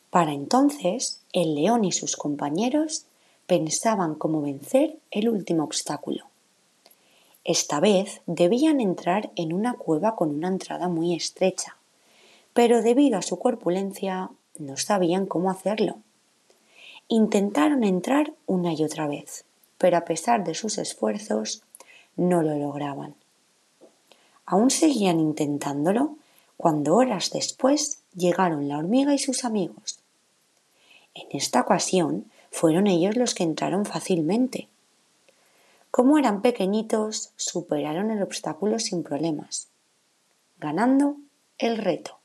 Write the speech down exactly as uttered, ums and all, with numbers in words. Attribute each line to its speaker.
Speaker 1: Para entonces, el león y sus compañeros pensaban cómo vencer el último obstáculo. Esta vez debían entrar en una cueva con una entrada muy estrecha, pero debido a su corpulencia no sabían cómo hacerlo. Intentaron entrar una y otra vez, pero a pesar de sus esfuerzos no lo lograban. Aún seguían intentándolo cuando horas después llegaron la hormiga y sus amigos. En esta ocasión fueron ellos los que entraron fácilmente. Como eran pequeñitos, superaron el obstáculo sin problemas, ganando el reto.